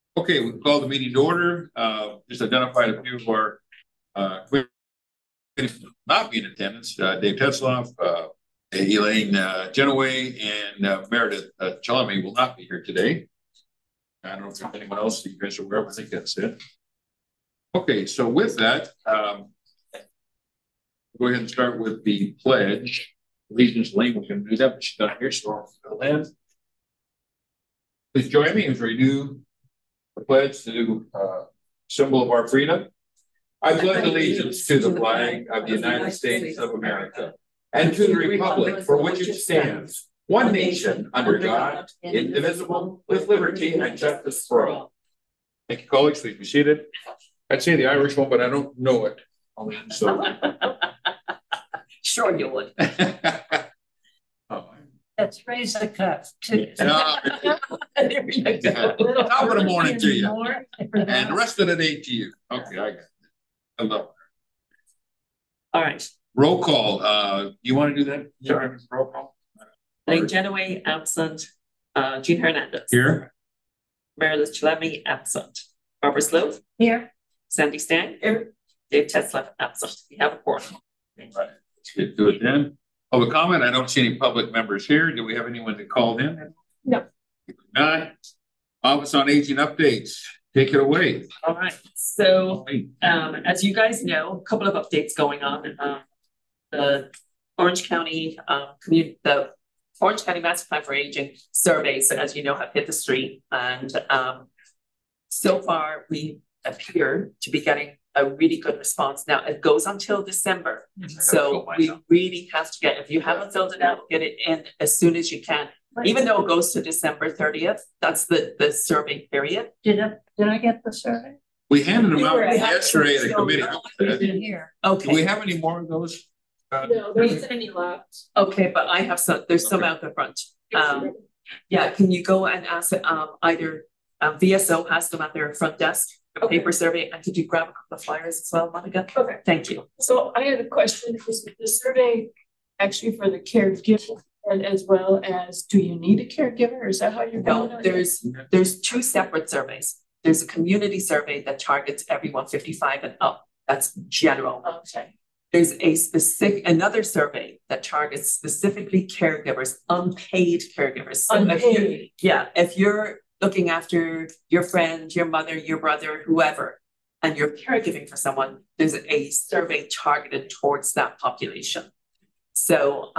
Okay, we call the meeting to order. Just identified a few of our committees not be in attendance. Dave Tetzloff, Elaine Genoway, and Meredith Chalami will not be here today. I don't know if there's anyone else you guys are aware of. I think that's it. Okay, so with that, go ahead and start with the pledge. Allegiance. Elaine was going to do that, but she's not here, so I'll land. Please join me as we do the pledge to symbol of our freedom. I pledge allegiance to the flag of the United States of America and to the republic for which it stands, one nation under God, indivisible, with liberty and justice for all. Thank you, colleagues. Please be seated. I'd say the Irish one, but I don't know it. So. Sure you would. Let's raise the cup. Top of the morning to you. And the rest of the day to you. Okay, I got it. I love it. All right. Roll call. You want to do that? Sure. Roll call. Elaine Genoway, absent. Jean Hernandez. Here. Meredith Chalami, absent. Barbara Sloat. Here. Sandy Stang. Here. Dave Tetzloff, absent. We have a quorum. Right. Let's get to it then. Public comment. I don't see any public members here. Do we have anyone that called in? No. Not. Office on Aging updates. Take it away. All right. So, as you guys know, a couple of updates going on. The Orange County the Orange County Master Plan for Aging surveys, as you know, have hit the street, and so far we appear to be getting a really good response. Now it goes until December, so we really have to get. If you haven't filled it out, get it in as soon as you can. Even though it goes to December 30th, that's the survey period. Did I get the survey? We handed them out yesterday at a committee. Here. Okay. Do we have any more of those? No, there isn't any left. Okay, but I have some. There's some out the front. Yeah, can you go and ask either VSO has them at their front desk, a paper survey, and could you grab a couple of flyers as well, Monica? Okay, thank you. So I had a question. Is the survey actually for the caregiver, and as well as do you need a caregiver? Is that how you're going? No, there's two separate surveys. There's a community survey that targets everyone 55 and up. That's general. Okay. There's another survey that targets specifically caregivers, unpaid caregivers. So unpaid. If you're looking after your friend, your mother, your brother, whoever, and you're caregiving for someone, there's a survey targeted towards that population. So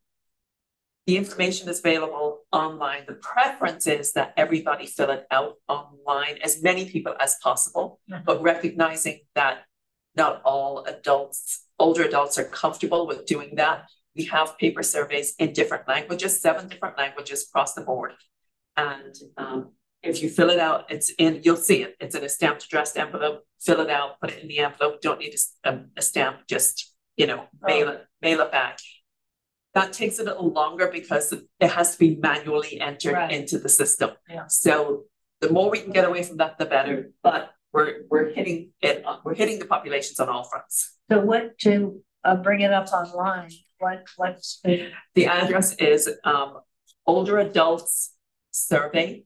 the information is available online. The preference is that everybody fill it out online, as many people as possible, but recognizing that not all older adults are comfortable with doing that. We have paper surveys in different languages, 7 different languages across the board. And if you fill it out, you'll see it. It's in a stamped addressed envelope. Fill it out, put it in the envelope. Don't need a stamp, just, mail it back. That takes a little longer because it has to be manually entered into the system. Yeah. So the more we can get away from that, the better. But we're hitting it. We're hitting the populations on all fronts. So what to bring it up online? What's the address is Older Adults Survey,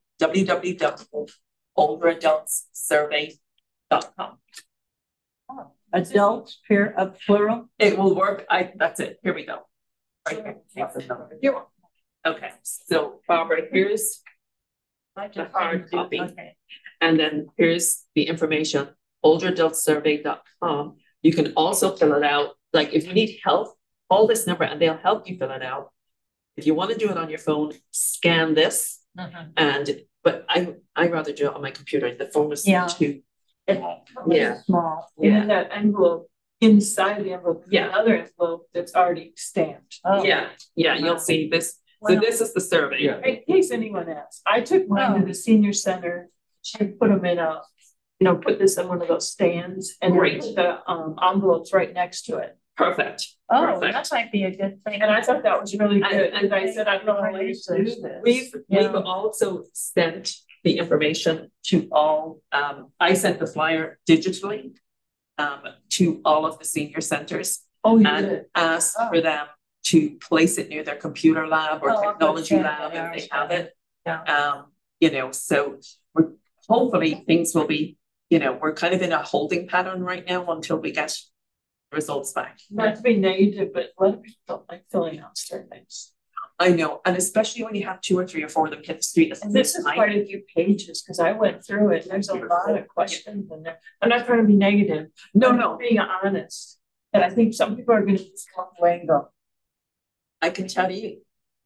www.olderadultssurvey.com. Oh, adults, plural. It will work. That's it. Here we go. Right here. Okay. So Barbara, here's the hard copy. Okay. And then here's the information, olderadultssurvey.com. You can also fill it out. Like if you need help, call this number and they'll help you fill it out. If you want to do it on your phone, scan this. But I rather do it on my computer. The phone is too small. And then that envelope, inside the envelope, another envelope that's already stamped. You'll see this. So this is the survey. In case anyone asks, I took mine to the senior center. She put them in put this in one of those stands and the envelopes right next to it. Perfect. Oh, that might be a good thing. And I thought that was really good. And I said, I don't know how to do this. We've also sent the information to all. I sent the flyer digitally to all of the senior centers and asked for them to place it near their computer lab or technology lab if they have it. So we're hopefully things will be, we're kind of in a holding pattern right now until we get results back. Not to be negative, but a lot of people don't like filling out surveys. I know, and especially when you have 2 or 3 or 4 of them hit the street. And this is quite a few pages, because I went through it, and there's a lot of questions in there. I'm not trying to be negative. No. Being honest. And I think some people are gonna just come away and go. I can tell you,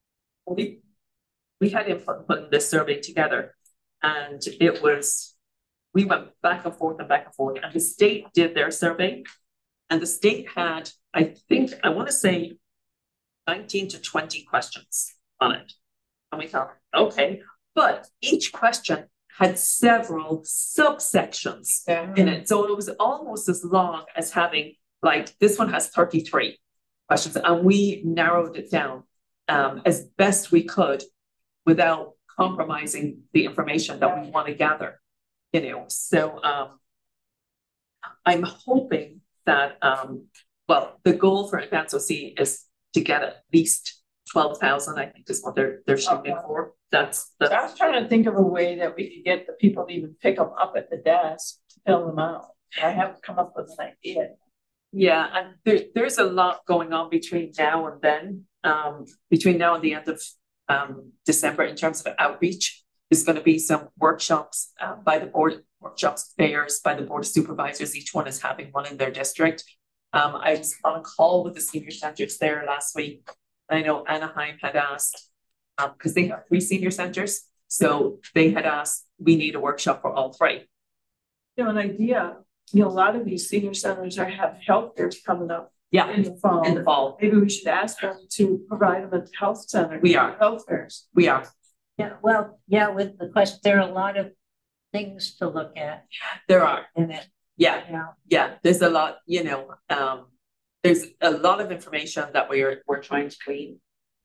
we had input putting this survey together, and we went back and forth, and the state did their survey, and the state had, I want to say 19 to 20 questions on it. And we thought, okay, but each question had several subsections in it. So it was almost as long as having, like, this one has 33 questions, and we narrowed it down as best we could without compromising the information that we want to gather, So I'm hoping that, the goal for Advance OC is to get at least 12,000, I think is what they're shooting for. That's So I was trying to think of a way that we could get the people to even pick them up at the desk to fill them out. I haven't come up with an idea. Yeah, and there's a lot going on between now and then. Between now and the end of December, in terms of outreach, there's going to be some workshops by the board, fairs by the board of supervisors. Each one is having one in their district. I was on a call with the senior centers there last week. I know Anaheim had asked, because they have 3 senior centers, so they had asked, we need a workshop for all 3. An idea. A lot of these senior centers have health fairs coming up. Yeah, in the fall. In the fall, maybe we should ask them to provide them at the health center. We are health fairs. We are. Yeah, well, yeah. With the question, there are a lot of things to look at. There are in it. Yeah. There's a lot. There's a lot of information that we're trying to clean.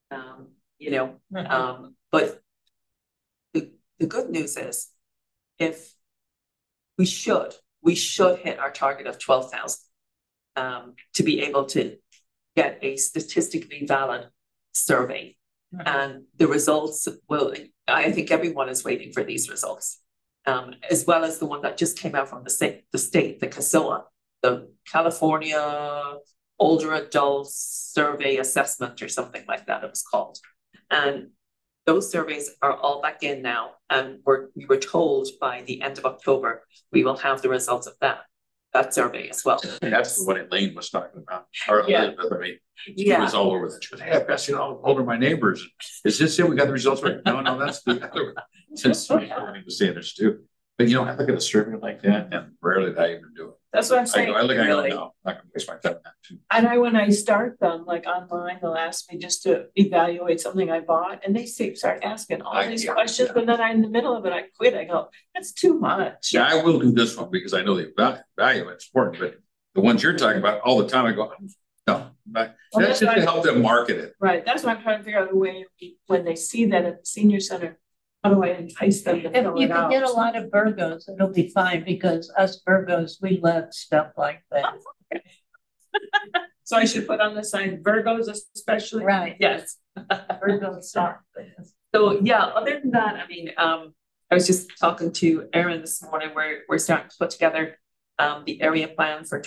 But the good news is, if we should hit our target of 12,000 to be able to get a statistically valid survey. And the results I think everyone is waiting for these results, as well as the one that just came out from the state, the CASOA, the California Older Adults Survey Assessment or something like that it was called. And those surveys are all back in now, and we were told by the end of October we will have the results of that survey as well. And that's the one Elaine was talking about. Or Elizabeth, I mean, she was all over that. She was, hey, I've got all over my neighbors. Is this it? We got the results right? No, that's the other one. Since we need to say this too. But I look at a survey like that, and rarely did I even do it. That's what I'm saying. I look at it now. I can waste my time on that too. And when I start them, like online, they'll ask me just to evaluate something I bought, and they start asking all these questions. And then in the middle of it, I quit. I go, that's too much. Yeah, I will do this one because I know the value it's important. But the ones you're talking about all the time, I go, no. That's just to help them market it. Right. That's what I'm trying to figure out a way when they see that at the senior center. How do I entice them to fill You it can out? get a lot of Virgos, it'll be fine, because us Virgos, we love stuff like that. So I should put on the sign Virgos especially? Right. Yes. Virgos stuff. So yeah, other than that, I mean, I was just talking to Erin this morning. We're starting to put together the area plan for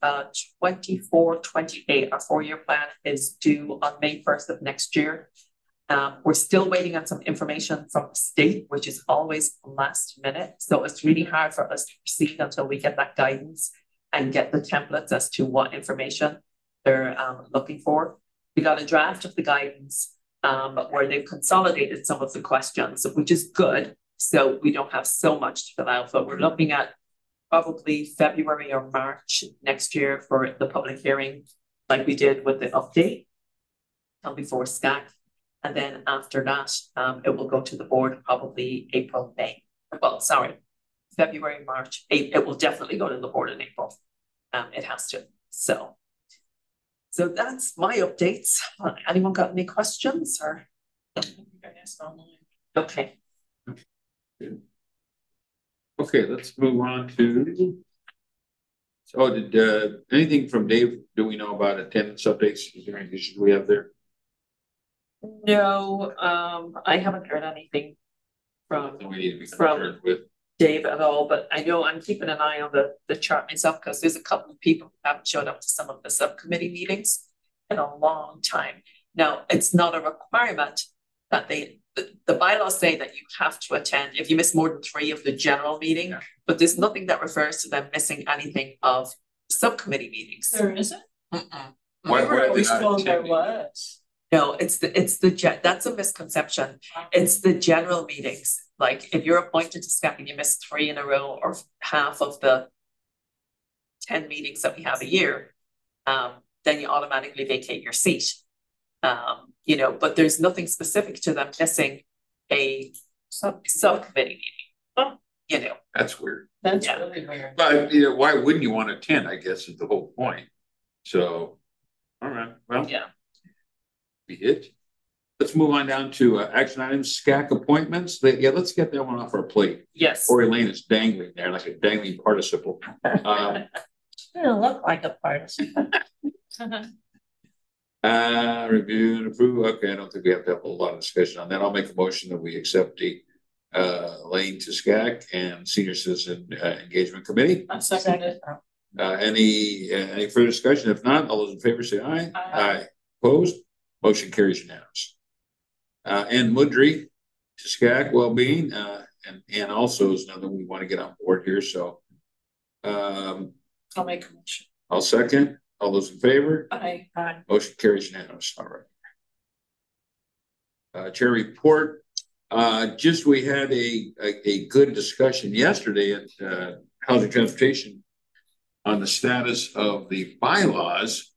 24-28. Our 4-year plan is due on May 1st of next year. We're still waiting on some information from the state, which is always last minute. So it's really hard for us to proceed until we get that guidance and get the templates as to what information they're looking for. We got a draft of the guidance where they've consolidated some of the questions, which is good. So we don't have so much to fill out, but we're looking at probably February or March next year for the public hearing, like we did with the update before SCAC. And then after that, it will go to the board probably April, May. Well, sorry, February, March. It will definitely go to the board in April. It has to. So that's my updates. Anyone got any questions or? Okay. Okay, let's move on to. So did anything from Dave? Do we know about attendance updates? Is there any issues we have there? No, I haven't heard anything from we need to be concerned with. Dave at all, but I know I'm keeping an eye on the chart myself because there's a couple of people who haven't showed up to some of the subcommittee meetings in a long time. Now, it's not a requirement that the bylaws say that you have to attend if you miss more than 3 of the general meeting, but there's nothing that refers to them missing anything of subcommittee meetings. There isn't? Mm-mm. Why We were are they always not told there attending? was. No, it's that's a misconception. It's the general meetings. Like if you're appointed to SCAC and you miss 3 in a row or half of the 10 meetings that we have a year, then you automatically vacate your seat. You know, but there's nothing specific to them missing a subcommittee meeting. Oh. You know, That's weird. That's Yeah. really weird. But you know, why wouldn't you want to attend? I guess is the whole point. So, all right, well, yeah. be it. Let's move on down to action items, SCAC appointments. Let's get that one off our plate. Yes. Or Elaine is dangling there like a dangling participle. It'll look like a partisan. Review and approve. Okay, I don't think we have to have a lot of discussion on that. I'll make a motion that we accept the Elaine to SCAC and Senior Citizen Engagement Committee. I second it. Any further discussion? If not, all those in favor say aye. Aye. Opposed? Motion carries unanimous. And Mudry to SCAC Wellbeing, and also is another we want to get on board here. So I'll make a motion. I'll second. All those in favor? Aye. Motion carries unanimous. All right. Chair report. Just we had a good discussion yesterday at Housing Transportation on the status of the bylaws.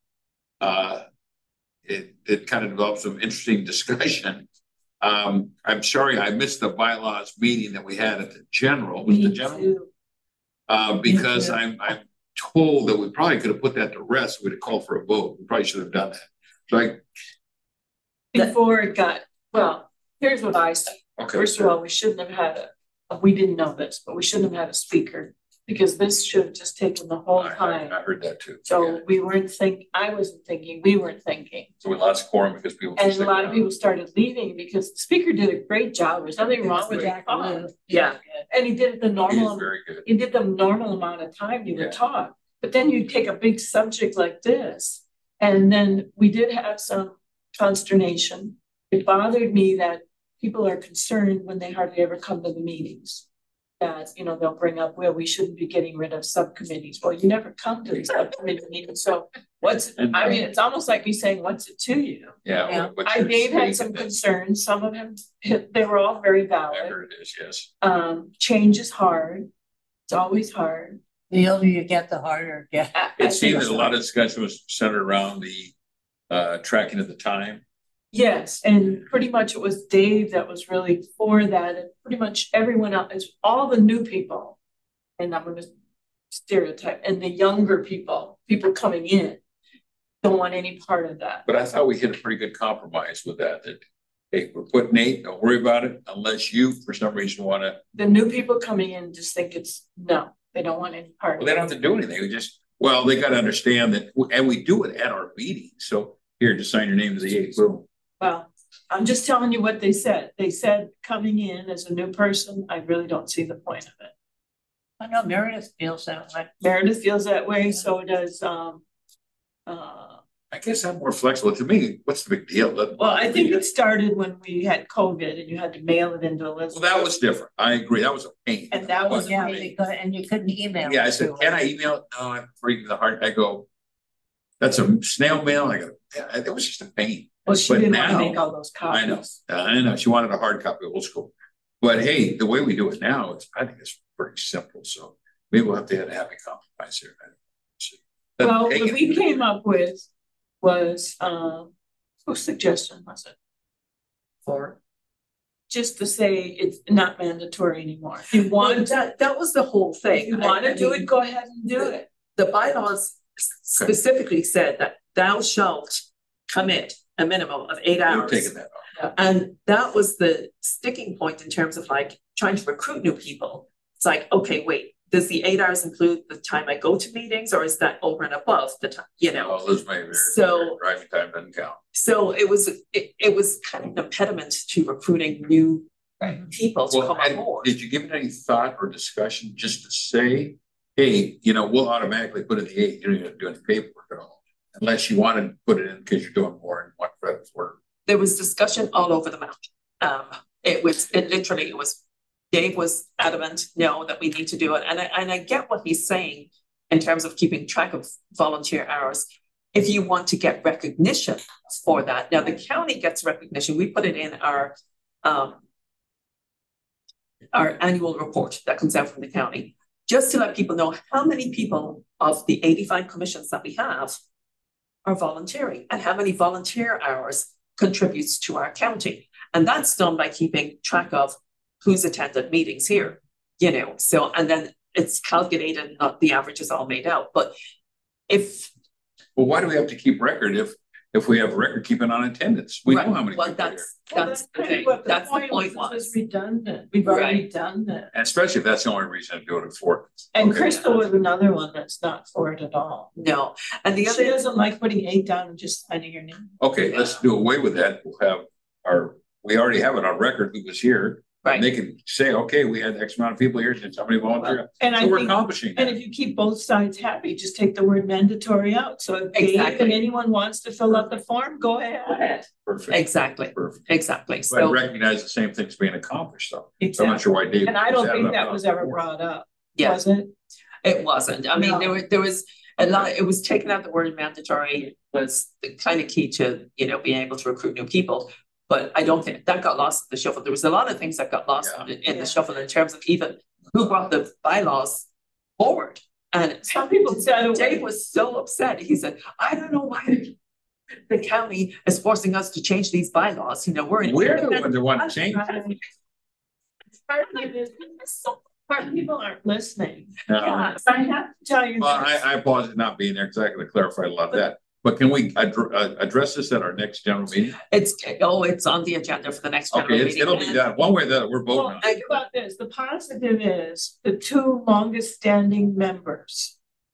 It kind of developed some interesting discussion. I'm sorry I missed the bylaws meeting that we had at the general. Was the general? Because I'm told that we probably could have put that to rest. We'd have called for a vote. We probably should have done that. So Before it got, well, here's what I say. okay. First of all, we shouldn't have had we didn't know this, but we shouldn't have had a speaker because this should have just taken the whole time. I heard that too. So Yeah. we weren't I wasn't thinking, we weren't thinking. So we lost quorum because people. And a lot of people started leaving because the speaker did a great job. There's nothing wrong with Jack that. Lou. Yeah. And he did it the He's normal, very good. he did the normal amount of time you Yeah. would talk. But then you take a big subject like this. And then we did have some consternation. It bothered me that people are concerned when they hardly ever come to the meetings. That, you know, they'll bring up, well, we shouldn't be getting rid of subcommittees. Well, you never come to the subcommittee meetings. So I mean, it's almost like me saying, what's it to you? Yeah. Dave had some concerns. Some of them, they were all very valid. Whatever it is, yes. Change is hard. It's always hard. The older you get, the harder it gets. It seemed that a lot of discussion was centered around the tracking of the time. Yes, and pretty much it was Dave that was really for that, and pretty much everyone else, all the new people, and I'm gonna stereotype, and the younger people coming in, don't want any part of that. But I thought we hit a pretty good compromise with that. That hey, we're putting Nate. Don't worry about it unless you, for some reason, want to. The new people coming in just think no, they don't want any part. Well, they don't have to do anything. They got to understand that, and we do it at our meetings. So here, just sign your name to the 8. Boom. Well, I'm just telling you what they said. They said coming in as a new person, I really don't see the point of it. I know Meredith feels that way. Meredith feels that way, so does I guess I'm more flexible. To me, what's the big deal? well, I think it started when we had COVID and you had to mail it into Elizabeth. Well, that was different. I agree. That was a pain. And that was Yeah, Right. because, and you couldn't email. Yeah, I it said, to can her. I email it? No, I'm reading the hard. I go, that's a snail mail. I go, yeah, it was just a pain. Well, she But didn't want to now- make all those copies. I know. She wanted a hard copy of old school. But hey, the way we do it now, I think it's pretty simple. So maybe we'll have to have a compromise here. Well, Hey, what we came up with was, whose suggestion was it? For Just to say it's not mandatory anymore. If you want, that was the whole if thing. you want I to do mean, it, go ahead and do it. The bylaws specifically said that thou shalt commit a minimum of 8 We're hours. taking that off. And that was the sticking point in terms of like trying to recruit new people. It's like, okay, wait, does the 8 hours include the time I go to meetings, or is that over and above the time, you know? Oh, those may be. So- Driving time doesn't count. So it was kind of an impediment to recruiting new people to come on and board. did you give it any thought or discussion just to say, hey, we'll automatically put in the 8, you don't even have to do any paperwork at all, unless you want to put it in because you're doing more in one credit for. There was discussion all over the map. It was Dave was adamant, no, that we need to do it. And I get what he's saying in terms of keeping track of volunteer hours. If you want to get recognition for that. Now the county gets recognition. We put it in our annual report that comes out from the county, just to let people know how many people of the 85 commissions that we have are volunteering and how many volunteer hours contributes to our county. And that's done by keeping track of who's attended meetings here, so, and then it's calculated, not the average is all made out. But well, why do we have to keep record if we have a record keeping on attendance? We know how many people are here. That's the thing. That's the point was redundant. We've already done that. And especially if that's the only reason to do it for. And Crystal was another one that's not for it at all. No. And the She other doesn't like putting 8 down and just signing your name. Okay, let's do away with that. We'll have we already have it on record who was here. right. And they can say, okay, we had X amount of people here, did somebody volunteer? And So I we're think, accomplishing and that. if you keep both sides happy, just take the word mandatory out. So if Dave Exactly. and anyone wants to fill out the form, go ahead. Perfect. Exactly. Perfect. Exactly. But So recognize the same thing's being accomplished though. So I'm Exactly. not sure why Dave. And I don't set it think up that now was ever before. brought up, yeah, was it? it wasn't. I mean, No. there was a lot. It was taken out. The word mandatory was the kind of key to being able to recruit new people. But I don't think that got lost in the shuffle. There was a lot of things that got lost in the shuffle in terms of even who brought the bylaws forward. And Some people said Dave was so upset. He said, "I don't know why the county is forcing us to change these bylaws. We're in We're the ones that want to change. Part of people aren't listening. Yeah. I have to tell you. Well, this. I apologize not being there because I could have clarified a lot of that. But can we address this at our next general meeting? It's on the agenda for the next general Okay, meeting. it'll be done one way or the other. We're voting Well, on think it. about this. The positive is the 2 longest standing members,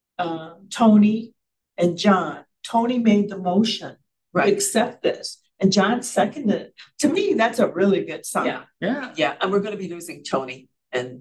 Tony and John. Tony made the motion to Right. accept this, and John seconded it. To me, that's a really good sign. Yeah, Yeah. yeah, and we're going to be losing Tony, and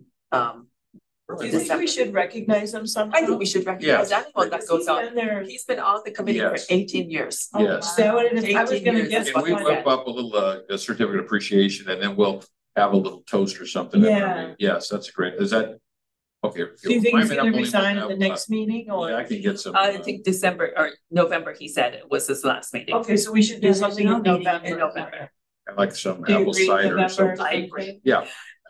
Do you think we should recognize them somehow? I think we should recognize anyone that goes on. There. He's been on the committee Yes. for 18 years. Yes. Is that what it is? I was 18 gonna years guess. is Can what we I whip said. up a little a certificate of appreciation and then we'll have a little toast or something? Yeah. Yes, that's great. Is that? Okay. Do you think he's Line me up gonna only resign one at the now, next meeting or? Yeah, I can get some. I think December or November, he said it was his last meeting. Okay, so we should do There's something no in meeting November. in November. I like some Do you apple agree, cider or November? something. I agree. Yeah.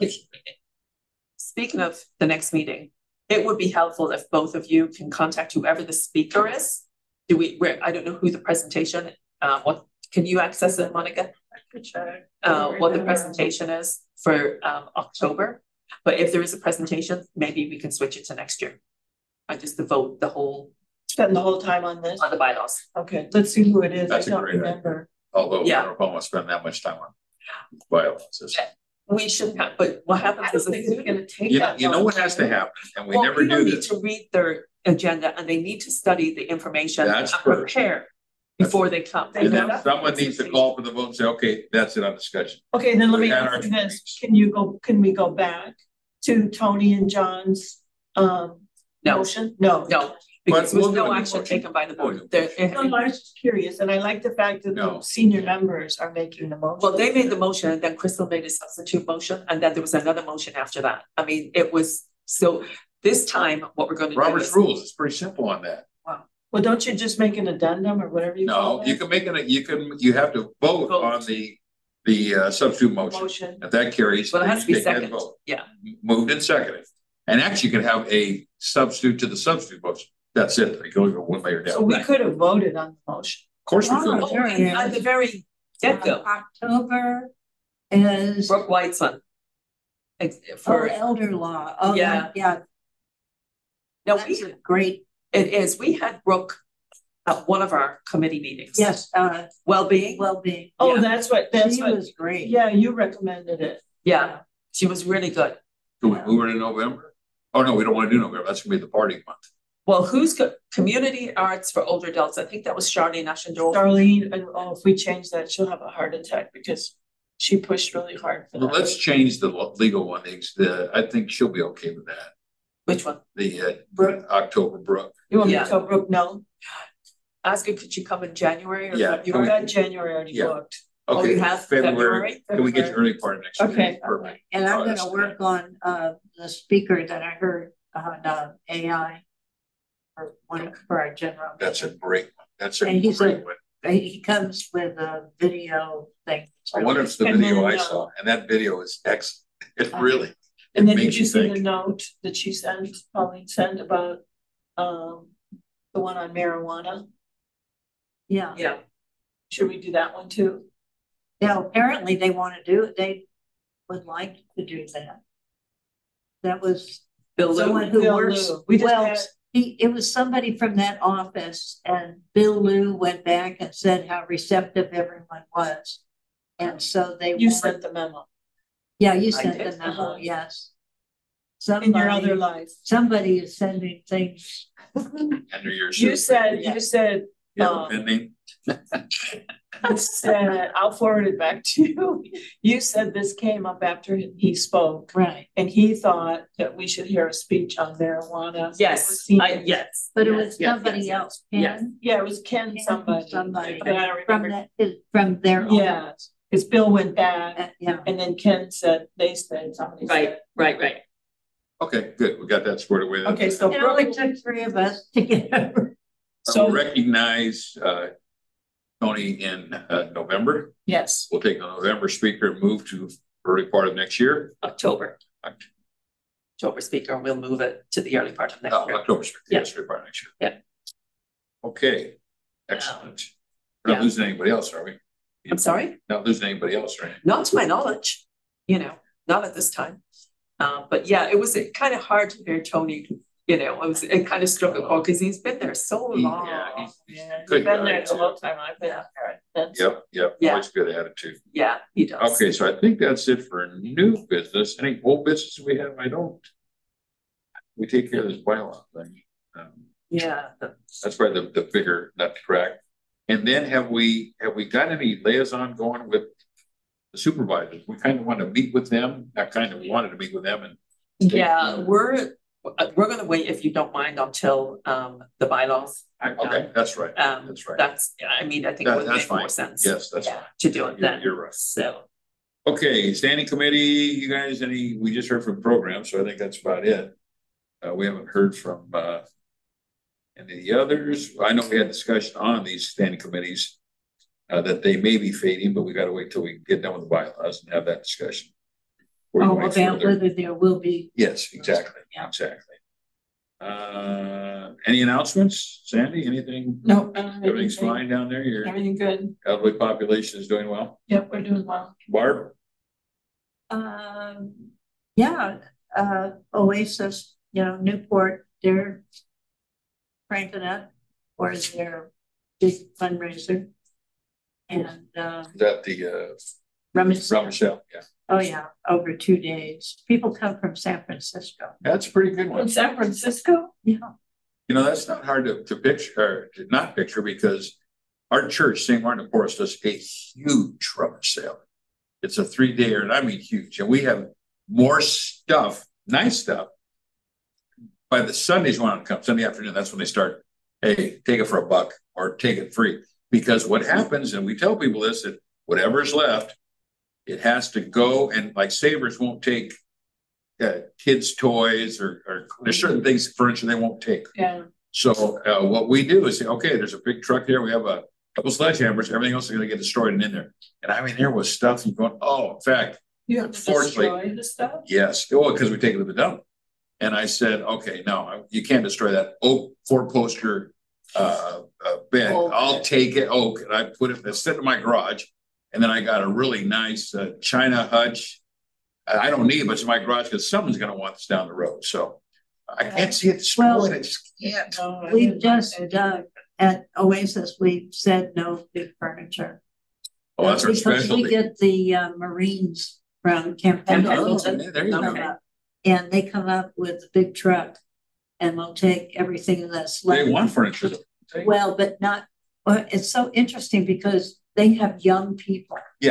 Speaking of the next meeting, it would be helpful if both of you can contact whoever the speaker is. I don't know who the presentation, what, can you access it, Monica? What the presentation is for October. But if there is a presentation, maybe we can switch it to next year. I just devote the whole Spend the whole time on this? on the bylaws. Okay, let's see who it is. I That's a don't great idea. remember. Although I Yeah. don't know if I want to spend that much time on violence. We shouldn't have, but what happens I don't is think it's gonna take You that know long. what has to happen, and we well, never people do need this. to read their agenda and they need to study the information That's and perfect. prepare before they come. And then That's someone needs to call for the vote and say, okay, that's it on discussion. Okay, then let We me had our ask you this. meetings. Can we go back to Tony and John's No. motion? No. No, because But we'll there was do no a new action motion. taken by the We'll do board. a motion. No, I was just curious, and I like the fact that No. the senior members are making the motion. Well, they made the motion and then Crystal made a substitute motion and then there was another motion after that. I mean, it was, so this time what we're gonna do Robert's is. rules, it's pretty simple on that. Well, don't you just make an addendum or whatever you call No, it? you can make it, you have to vote Vote. on the substitute motion. Motion. If that carries. Well, it then has to you be take that second, vote. yeah. Moved and seconded. And actually you can have a substitute to the substitute motion. That's it. They go one layer down. So we Of could have voted on the motion. course we Oh, could. Oh, Sure, and yeah. at the very get-go, October is Brooke Whiteson. for For, elder law. Oh, Yeah. yeah, no, that's a great, it is, we had Brooke at one of our committee meetings. yes, Well-being, well-being. Oh, Yeah. that's She what, was great. yeah, you recommended it. yeah, she was really good. Do we move it in November? Oh, no, we don't want to do November. That's gonna be the party month. Well, who's got community arts for older adults? I think that was Charlene Ashendorf. Darlene, and if we change that, she'll have a heart attack because she pushed really hard for Well, that. let's change the legal one. I think she'll be okay with that. Which one? The Brooke. October Brooke. You want me Yeah. to tell Brooke no? Ask her, could she come in January or Yeah, You February? got January already Yeah. booked. Oh, Okay, you have February. Can we get to February? early part of next year? Okay. Perfect. And I'm Oh, that's gonna work on the speaker that I heard on AI. For our general. That's a great one. That's a And he's great like- one. He comes with a video thing. I wonder if it's the And video then, I saw, and that video is excellent. It Uh, really. And then makes did you see the think. note that she sent, Pauline sent about the one on marijuana? Yeah, Yeah, Should we do that one too? yeah, apparently they want to do it, they would like to do that. That was Bill Lou. someone who Bill works, Lou. We just well, had- it was somebody from that office, and Bill Lou went back and said how receptive everyone was. And so they You want- sent the memo Yeah, you I sent did. the memo, yes. in your other Somebody, life. somebody is sending things. Under your. You said, Yeah, pending. you said, I'll forward it back to you. You said this came up after he spoke. Right, And he thought that we should hear a speech on marijuana. Yes, yes. but it yes, was yes, somebody yes, else, yes. Ken, Yeah, it was Ken somebody. somebody But I don't from remember. from their. Yeah, because Bill went back Yeah, and then Ken said, they said, somebody said. Right. Okay, good. We got that squared away. Okay, so it only Brooke, took 3 of us to get over. So so, recognize Tony in November. yes, We'll take a November speaker and move to early part of next year. October speaker, we'll move it to the early part of next year. October speaker, Yeah. yes, early part of next year. Yeah. Okay, excellent. We're not Yeah. losing anybody else, are we? I'm sorry? Not losing anybody else, right? Not to my knowledge, not at this time. But yeah, it was kind of hard to hear Tony, it kind of struck a chord because he's been there so long. Yeah, yeah, Good you've been guy, there the too. whole time I've been there. That's- Yep, Yeah. always good attitude. Yeah, he does. Okay, so I think that's it for new business. Any old business we have? I don't. We take care of this bylaw thing. Yeah, That's probably the bigger nut to crack. And then have we got any liaison going with the supervisors? We kind of want to meet with them. I kind of wanted to meet with them and. yeah, we're gonna wait, if you don't mind, until the bylaws are done. Okay, that's right. That's right. I think it That- would that's make more fine. sense. Yes, that's Yeah, fine. to do it then. You're right. So, Okay, standing committee, you guys, we just heard from programs, so I think that's about it. We haven't heard from any of the others. I know we had discussion on these standing committees that they may be fading, but we gotta wait till we get done with the bylaws and have that discussion. Before we go any About further. whether there will be. Yes, exactly, Yeah. exactly. Any announcements, Sandy, anything? No. Everything's fine down there, your Everything good. elderly population is doing well? Yep, we're doing well. Barb? Yeah, Oasis, Newport, they're cranking up for their big fundraiser. And Is that the Rummage, Rochelle? Yeah, oh yeah, over 2 days. People come from San Francisco. that's a pretty good one. In San Francisco? Yeah. That's not hard to picture, or to not picture, because our church, St. Martin de Porres, does a huge rummage sale. It's a 3-day, and I mean huge, and we have more stuff, nice stuff. By the Sundays when it comes, Sunday afternoon, that's when they start, hey, take it for $1 or take it free. Because what happens, and we tell people this, that whatever's left, it has to go, and like Savers won't take kids' toys or there's certain things, furniture they won't take. Yeah. So what we do is say, okay, there's a big truck there. We have a couple sledgehammers. Everything else is going to get destroyed and in there. And I mean, there was stuff you're going, oh, in fact, You have to Unfortunately- destroy the stuff? yes. Oh, because we take it to the dump. And I said, okay, no, you can't destroy that oak 4-poster bed. Oak. I'll take it oak. And I put it, it's sitting in my garage. And then I got a really nice China hutch. I don't need it, but it's in my garage because someone's going to want this down the road. So I can't see it destroyed. Well, I just can't. No, I We didn't. just, at Oasis, we said no big furniture. Oh, that's our Because we specialty. get the Marines from Camp Camp Pendleton. Pendleton. There you come go. up, and they come up with a big truck and we'll take everything that's They left. want furniture. Well, but not, well, it's so interesting because they have young people. Yeah.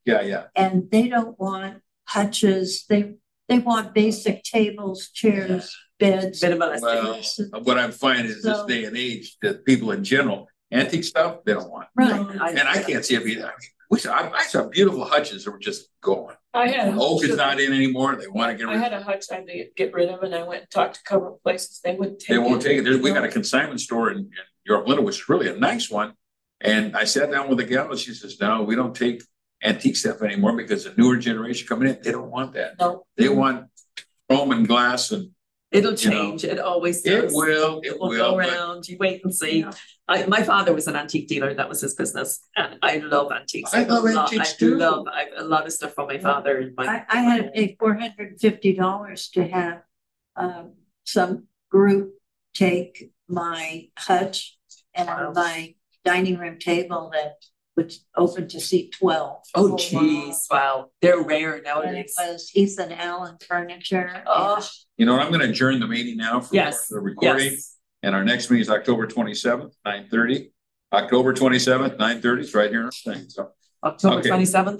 Yeah. And they don't want hutches. They want basic tables, chairs, beds. Minimalist. Well, what I'm finding is this day and age that people in general, antique stuff, they don't want. Right. And I can't see it either. I saw beautiful hutches that were just going. I had. Oak is not in anymore. They want to get I rid had of it. a hutch I had to get rid of, and I went and talked to a couple of places. They wouldn't take it. They won't take it. We got a consignment store in York Linda, which is really a nice one. And I sat down with a gal and she says, no, we don't take antique stuff anymore because the newer generation coming in, they don't want that. No. They want chrome and glass and It'll change. It always does. it will Go around. You wait and see. Yeah. My father was an antique dealer. That was his business, and I love antiques. I love antiques too. I have a lot of stuff from my father. And I had to pay $450 to have some group take my hutch and my dining room table that was open to seat 12. Oh, geez, wow, they're rare And it nowadays. was Ethan Allen Furniture. Oh, you know, I'm going to adjourn the meeting now for yes, the recording. yes. And our next meeting is October 27th, 9:30. October 27th, 9:30. It's right here in the thing. So October Okay. 27th.